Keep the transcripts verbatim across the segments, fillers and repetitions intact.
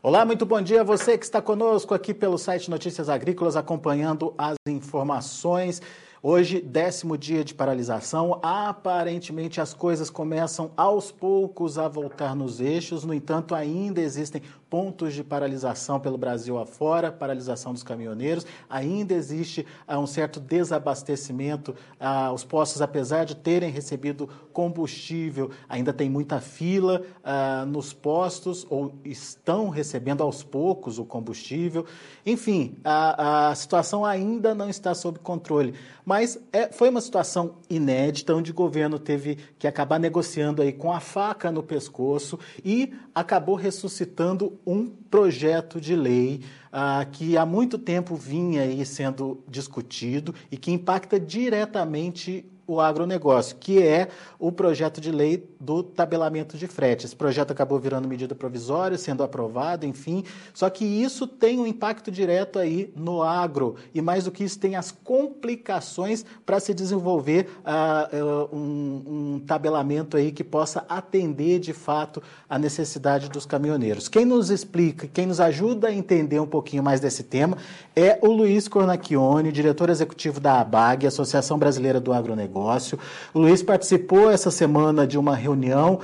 Olá, muito bom dia a você que está conosco aqui pelo site Notícias Agrícolas, acompanhando as informações. Hoje, décimo dia de paralisação, aparentemente as coisas começam aos poucos a voltar nos eixos, no entanto ainda existem pontos de paralisação pelo Brasil afora, paralisação dos caminhoneiros, ainda existe uh, um certo desabastecimento, uh, os postos, apesar de terem recebido combustível, ainda tem muita fila uh, nos postos, ou estão recebendo aos poucos o combustível, enfim, a, a situação ainda não está sob controle. Mas é, foi uma situação inédita, onde o governo teve que acabar negociando aí com a faca no pescoço e acabou ressuscitando um projeto de lei ah, que há muito tempo vinha aí sendo discutido e que impacta diretamente o agronegócio, que é o projeto de lei do tabelamento de frete. Esse projeto acabou virando medida provisória, sendo aprovado, enfim, só que isso tem um impacto direto aí no agro, e mais do que isso, tem as complicações para se desenvolver uh, uh, um, um tabelamento aí que possa atender de fato a necessidade dos caminhoneiros. Quem nos explica, quem nos ajuda a entender um pouquinho mais desse tema é o Luiz Cornacchione, diretor executivo da ABAG, Associação Brasileira do Agronegócio. O Luiz participou essa semana de uma reunião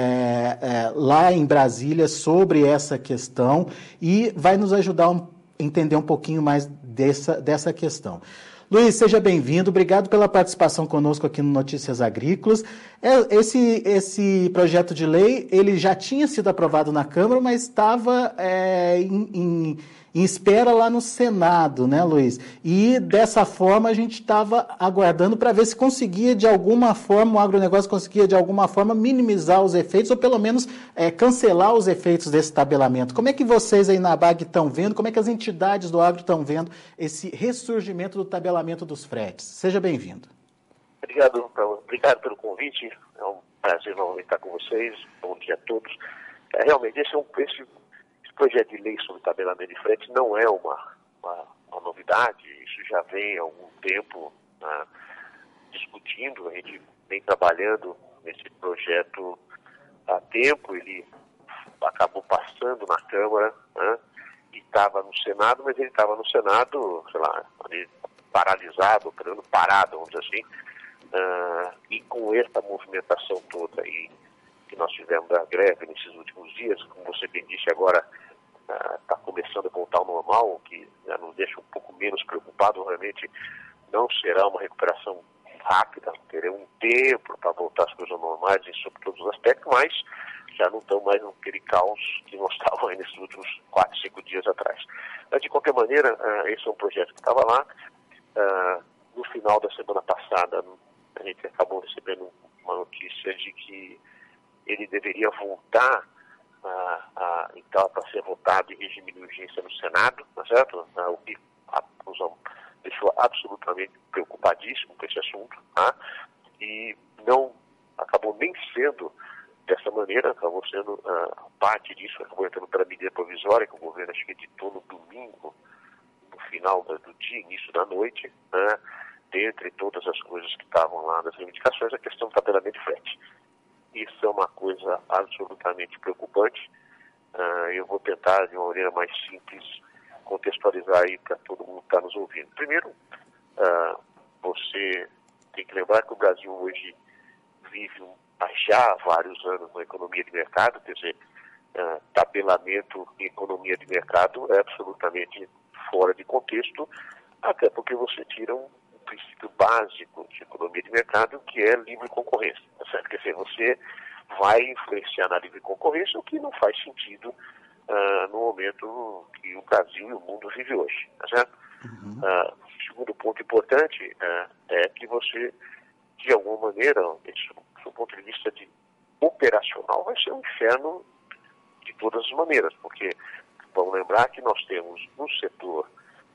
é, é, lá em Brasília sobre essa questão e vai nos ajudar a entender um pouquinho mais dessa, dessa questão. Luiz, seja bem-vindo, obrigado pela participação conosco aqui no Notícias Agrícolas. Esse, esse projeto de lei, ele já tinha sido aprovado na Câmara, mas estava é, em, em, em espera lá no Senado, né, Luiz? E dessa forma a gente estava aguardando para ver se conseguia de alguma forma, o agronegócio conseguia de alguma forma minimizar os efeitos ou pelo menos é, cancelar os efeitos desse tabelamento. Como é que vocês aí na ABAG estão vendo, como é que as entidades do agro estão vendo esse ressurgimento do tabelamento dos fretes? Seja bem-vindo. Obrigado, obrigado pelo convite, é um prazer novamente estar com vocês, bom dia a todos. É, realmente, esse, é um, esse, esse projeto de lei sobre tabelamento de frete não é uma, uma, uma novidade, isso já vem há algum tempo né, discutindo, a gente vem trabalhando nesse projeto há tempo, ele acabou passando na Câmara, né, e estava no Senado, mas ele estava no Senado, sei lá, ali, paralisado, parado, vamos dizer assim, Uh, e com esta movimentação toda aí que nós tivemos da greve nesses últimos dias, como você bem disse, agora está uh, começando a voltar ao normal, o que uh, nos deixa um pouco menos preocupados. Obviamente não será uma recuperação rápida, teremos um tempo para voltar às coisas normais em sobre todos os aspectos, mas já não estão mais naquele caos que nós estávamos aí nesses últimos quatro, cinco dias atrás. Mas, de qualquer maneira, uh, esse é um projeto que estava lá. Uh, no final da semana passada, a gente acabou recebendo uma notícia de que ele deveria voltar a, a, então, para ser votado em regime de urgência no Senado, tá certo? O que nos deixou absolutamente preocupadíssimo com esse assunto, tá? E não acabou nem sendo dessa maneira, acabou sendo uh, parte disso, acabou entrando pela medida provisória que o governo acho que editou no domingo, no final do dia, início da noite, né? Dentre todas as coisas que estavam lá nas reivindicações, a questão do tabelamento de frete. Isso é uma coisa absolutamente preocupante. Uh, eu vou tentar, de uma maneira mais simples, contextualizar aí para todo mundo que está nos ouvindo. Primeiro, uh, você tem que lembrar que o Brasil hoje vive um, já há vários anos uma economia de mercado, quer dizer, uh, tabelamento em economia de mercado é absolutamente fora de contexto, até porque você tira um princípio básico de economia de mercado, que é livre concorrência, tá certo? Quer dizer, você vai influenciar na livre concorrência, o que não faz sentido uh, no momento que o Brasil e o mundo vive hoje, tá certo? Uhum. Uh, segundo ponto importante uh, é que você, de alguma maneira, isso, do ponto de vista de operacional, vai ser um inferno de todas as maneiras, porque vamos lembrar que nós temos no setor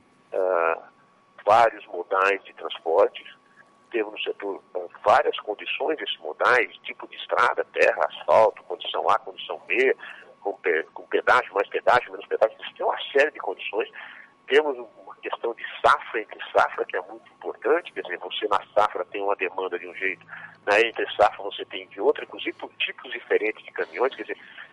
uh, vários modais de transporte, temos no setor uh, várias condições desses modais, tipo de estrada, terra, asfalto, condição A, condição B, com, pe com pedágio, mais pedágio, menos pedágio, tem uma série de condições. Temos uma questão de safra entre safra, que é muito importante, quer dizer, você na safra tem uma demanda de um jeito, na entre safra você tem de outra, inclusive por tipos diferentes de caminhões, quer dizer,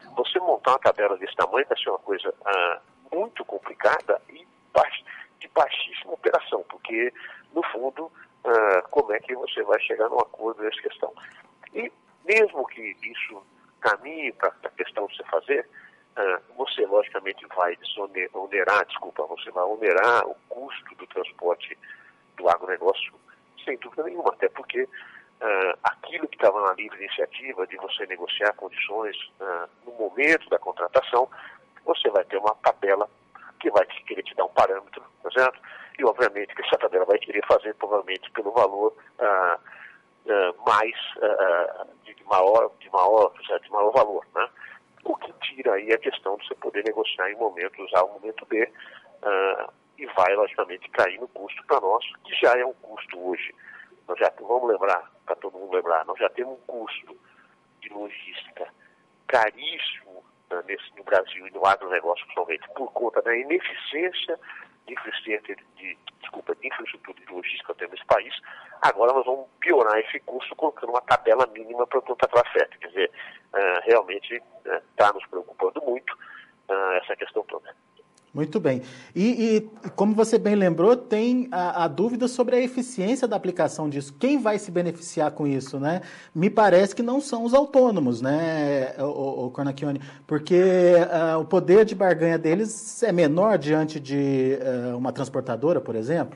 você montar uma tabela desse tamanho vai ser uma coisa ah, muito complicada e baix, de baixíssima operação, porque, no fundo, ah, como é que você vai chegar num acordo nessa questão? E mesmo que isso caminhe para a questão de você fazer, ah, você, logicamente, vai onerar, desculpa, você vai onerar o custo do transporte do agronegócio, sem dúvida nenhuma, até porque Uh, aquilo que estava na livre iniciativa de você negociar condições uh, no momento da contratação, você vai ter uma tabela que vai querer te dar um parâmetro, tá certo? E obviamente que essa tabela vai querer fazer provavelmente pelo valor uh, uh, mais uh, de maior, de maior, de maior valor, né? O que tira aí a questão de você poder negociar em momentos A ou momento B, uh, e vai logicamente cair no custo para nós, que já é um custo hoje. Nós já, vamos lembrar, para todo mundo lembrar, nós já temos um custo de logística caríssimo né, nesse, no Brasil e no agronegócio, principalmente, por conta da ineficiência de, de, de, desculpa, de infraestrutura de logística que temos nesse país. Agora nós vamos piorar esse custo colocando uma tabela mínima para contratar frete. Quer dizer, uh, realmente está uh, nos preocupando muito uh, essa questão toda. Muito bem. E, e como você bem lembrou, tem a, a dúvida sobre a eficiência da aplicação disso. Quem vai se beneficiar com isso, né? Me parece que não são os autônomos, né, o, o Cornacchione? Porque uh, o poder de barganha deles é menor diante de uh, uma transportadora, por exemplo?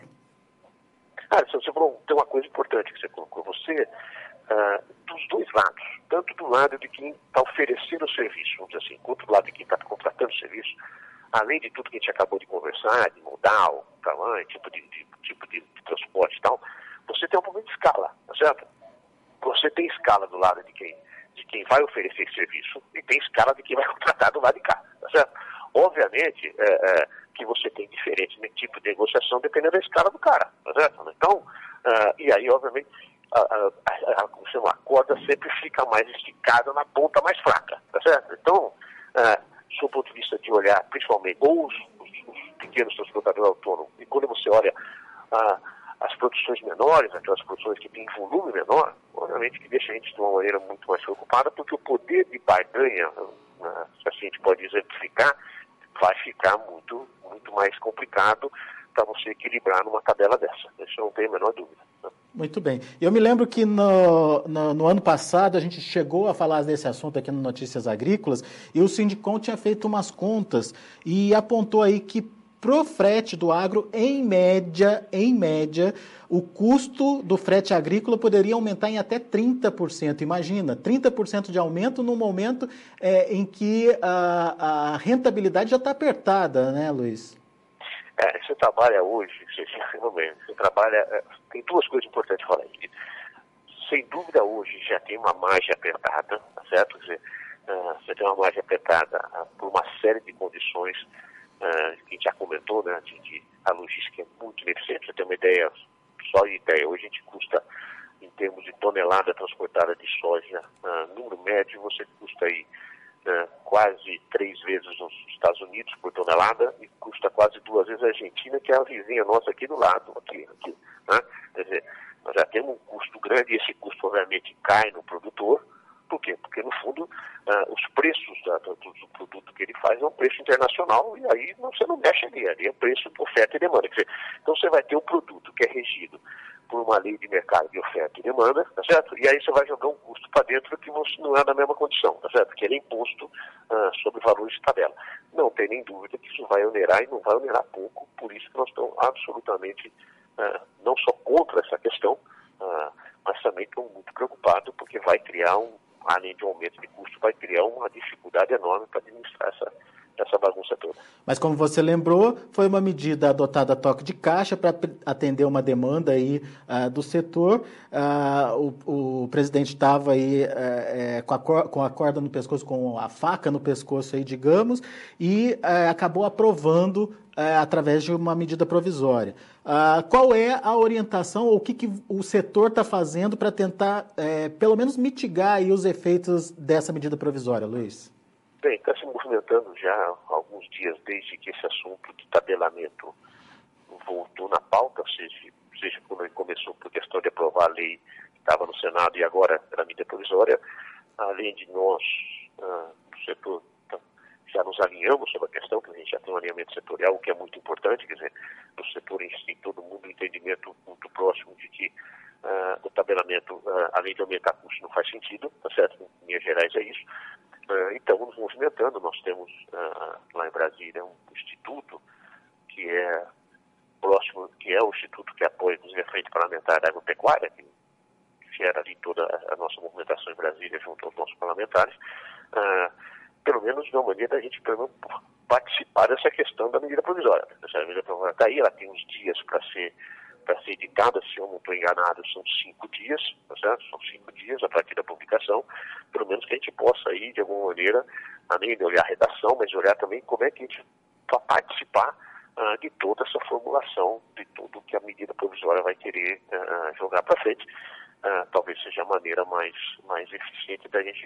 Ah, você falou, tem uma coisa importante que você colocou. Você, uh, dos dois lados, tanto do lado de quem está oferecendo o serviço, vamos dizer assim, quanto do lado de quem está contratando o serviço, além de tudo que a gente acabou de conversar, de modal, tamanho, tipo de, de, tipo de, de transporte e tal, você tem um problema de escala, tá certo? Você tem escala do lado de quem, de quem vai oferecer esse serviço e tem escala de quem vai contratar do lado de cá, tá certo? Obviamente é, é, que você tem diferente tipo de negociação dependendo da escala do cara, tá certo? Então, uh, e aí, obviamente, a, a, a, a, a corda sempre fica mais esticada na ponta mais fraca, tá certo? Então, uh, do ponto de vista de olhar, principalmente, ou os, os, os pequenos transportadores autônomos, e quando você olha ah, as produções menores, aquelas produções que têm volume menor, obviamente que deixa a gente de uma maneira muito mais preocupada, porque o poder de barganha, ah, se assim a gente pode exemplificar, vai ficar muito, muito mais complicado para você equilibrar numa tabela dessa. Isso não tem a menor dúvida. Né? Muito bem. Eu me lembro que no, no, no ano passado a gente chegou a falar desse assunto aqui no Notícias Agrícolas e o Sindicom tinha feito umas contas e apontou aí que pro frete do agro, em média, em média, o custo do frete agrícola poderia aumentar em até trinta por cento. Imagina, trinta por cento de aumento no momento é, em que a, a rentabilidade já está apertada, né, Luiz? É, você trabalha hoje, você, você trabalha, é, tem duas coisas importantes falar aqui. Sem dúvida hoje já tem uma margem apertada, tá certo? Quer dizer, uh, você tem uma margem apertada uh, por uma série de condições uh, que a gente já comentou, né? De, de, a logística é muito ineficiente. Você tem uma ideia, só de ideia, hoje a gente custa, em termos de tonelada transportada de soja, uh, número médio, você custa aí Uh, quase três vezes nos Estados Unidos por tonelada e custa quase duas vezes a Argentina, que é a vizinha nossa aqui do lado, aqui, aqui, né? Quer dizer, nós já temos um custo grande e esse custo obviamente cai no produtor. Por quê? Porque no fundo uh, os preços da, do, do produto que ele faz é um preço internacional e aí você não mexe ali, ali é o preço de oferta e demanda. Quer dizer, então você vai ter um produto que é regido por uma lei de mercado de oferta e demanda, tá certo? E aí você vai jogar um custo para dentro que não é da mesma condição, tá certo? Que ele é imposto uh, sobre valores de tabela. Não tem nem dúvida que isso vai onerar e não vai onerar pouco, por isso que nós estamos absolutamente uh, não só contra essa questão, uh, mas também estamos muito preocupados porque vai criar um, além de um aumento de custo, vai criar uma dificuldade enorme para administrar essa essa bagunça toda. Mas como você lembrou, foi uma medida adotada a toque de caixa para atender uma demanda aí uh, do setor. Uh, o, o presidente estava aí uh, uh, com, a cor, com a corda no pescoço, com a faca no pescoço aí, digamos, e uh, acabou aprovando uh, através de uma medida provisória. Uh, qual é a orientação ou o que, que o setor está fazendo para tentar, uh, pelo menos, mitigar aí os efeitos dessa medida provisória, Luiz? Bem, está se movimentando já há alguns dias desde que esse assunto de tabelamento voltou na pauta, seja, seja quando ele começou por questão de aprovar a lei que estava no Senado e agora era medida provisória, além de nós, uh, do setor nos alinhamos sobre a questão, que a gente já tem um alinhamento setorial, o que é muito importante, quer dizer, no setor em si, todo mundo um entendimento muito próximo de que uh, o tabelamento, uh, além de aumentar custo, não faz sentido, tá certo? Em linhas gerais é isso. Uh, então, nos movimentando, nós temos uh, lá em Brasília um instituto que é próximo, que é o instituto que apoia, inclusive, a Frente Parlamentar da Agropecuária, que gera ali toda a nossa movimentação em Brasília junto aos nossos parlamentares, uh, pelo menos de uma maneira a gente pelo menos participar dessa questão da medida provisória. Essa medida provisória está aí, ela tem uns dias para ser, para ser editada, se eu não estou enganado, são cinco dias, tá certo? São cinco dias a partir da publicação, pelo menos que a gente possa aí, de alguma maneira, além de olhar a redação, mas olhar também como é que a gente vai participar uh, de toda essa formulação, de tudo que a medida provisória vai querer uh, jogar para frente. Uh, talvez seja a maneira mais, mais eficiente da gente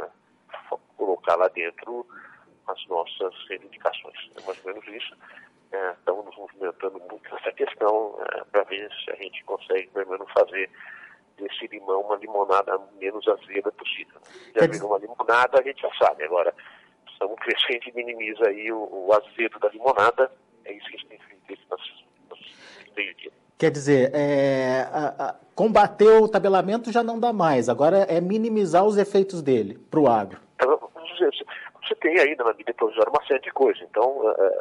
uh, colocar lá dentro as nossas reivindicações. É mais ou menos isso. Uh, estamos nos movimentando muito nessa questão uh, para ver se a gente consegue, pelo menos, fazer desse limão uma limonada menos azeda possível. Já virou uma limonada, a gente já sabe. Agora, precisamos ver se a gente minimiza aí o, o azedo da limonada. É isso que a gente tem feito nos meio-dia. Quer dizer, é, a, a, combater o tabelamento já não dá mais, agora é minimizar os efeitos dele para o agro. Você tem aí na medida provisória uma série de coisas, então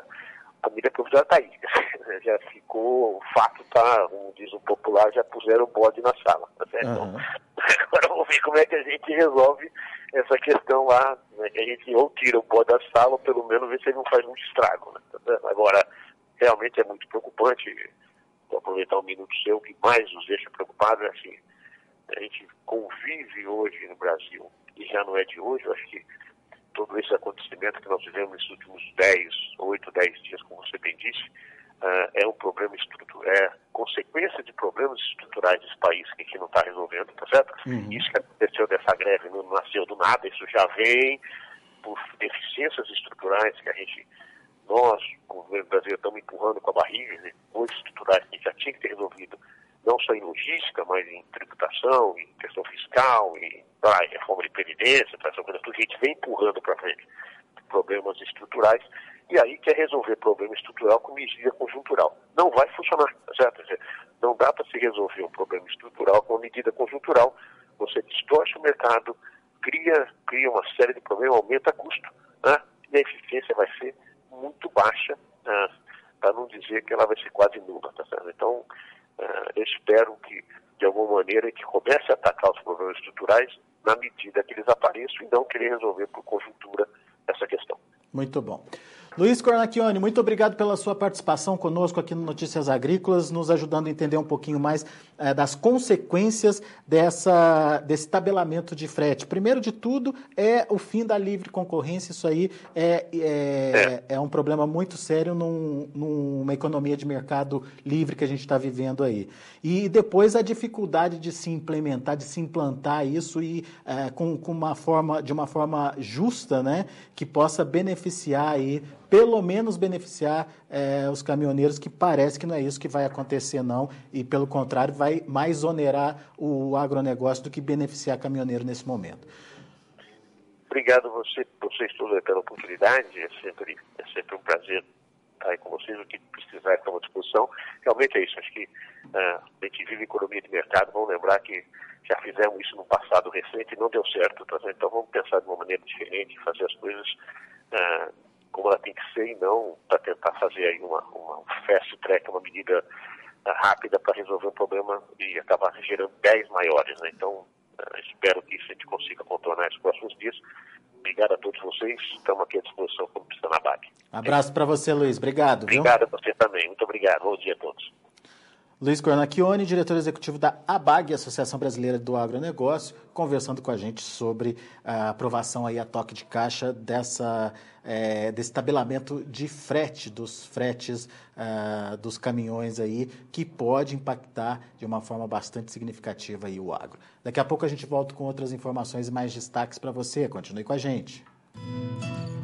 a medida provisória está aí, já ficou, o fato está, como diz o popular, já puseram o bode na sala, tá certo? Uhum. Então, agora vamos ver como é que a gente resolve essa questão lá, né, que a gente ou tira o bode da sala, ou pelo menos ver se ele não faz muito estrago, né, tá. Agora, realmente é muito preocupante. Vou aproveitar um minuto seu, o que mais nos deixa preocupados é assim, a gente convive hoje no Brasil, e já não é de hoje, eu acho que todo esse acontecimento que nós vivemos nesses últimos dez, oito, dez dias, como você bem disse, uh, é um problema estrutural, é consequência de problemas estruturais desse país que a gente não está resolvendo, tá certo? Uhum. Isso que aconteceu dessa greve não nasceu do nada, isso já vem por deficiências estruturais que a gente... Nós, o governo brasileiro, estamos empurrando com a barriga, né, coisas estruturais que a gente já tinha que ter resolvido, não só em logística, mas em tributação, em questão fiscal, em ah, reforma de previdência, essa coisa tudo, a gente vem empurrando para frente problemas estruturais, e aí quer resolver problema estrutural com medida conjuntural. Não vai funcionar, certo? Quer dizer, não dá para se resolver um problema estrutural com uma medida conjuntural. Você distorce o mercado, cria, cria uma série de problemas, aumenta custo, né? E a eficiência vai ser muito baixa, uh, para não dizer que ela vai ser quase nula, tá certo? Então, uh, eu espero que, de alguma maneira, que comece a atacar os problemas estruturais na medida que eles apareçam e não querer resolver por conjuntura essa questão. Muito bom. Luiz Cornacchione, muito obrigado pela sua participação conosco aqui no Notícias Agrícolas, nos ajudando a entender um pouquinho mais eh, das consequências dessa, desse tabelamento de frete. Primeiro de tudo, é o fim da livre concorrência. Isso aí é, é, é. é um problema muito sério num, numa economia de mercado livre que a gente está vivendo aí. E depois a dificuldade de se implementar, de se implantar isso e eh, com, com uma forma, de uma forma justa, né, que possa beneficiar aí, pelo menos beneficiar eh, os caminhoneiros, que parece que não é isso que vai acontecer, não, e pelo contrário, vai mais onerar o agronegócio do que beneficiar caminhoneiro nesse momento. Obrigado a você, vocês todos pela oportunidade, é sempre, é sempre um prazer estar aí com vocês, o que precisar estar à disposição. Realmente é isso, acho que uh, a gente vive economia de mercado, vamos lembrar que já fizemos isso no passado recente e não deu certo, tá? Então vamos pensar de uma maneira diferente, fazer as coisas uh, como ela tem que ser e não para tentar fazer aí uma, uma fast track, uma medida uh, rápida para resolver um problema e acabar gerando dez maiores, né? Então, uh, espero que isso a gente consiga contornar nos próximos dias. Obrigado a todos vocês, estamos aqui à disposição quando precisar na B A G. Abraço para você, Luiz. Obrigado. Obrigado viu? a você também. Muito obrigado. Bom dia a todos. Luiz Cornacchione, diretor executivo da A B A G, Associação Brasileira do Agronegócio, conversando com a gente sobre a aprovação aí a toque de caixa dessa, é, desse tabelamento de frete, dos fretes uh, dos caminhões aí, que pode impactar de uma forma bastante significativa aí o agro. Daqui a pouco a gente volta com outras informações e mais destaques para você. Continue com a gente.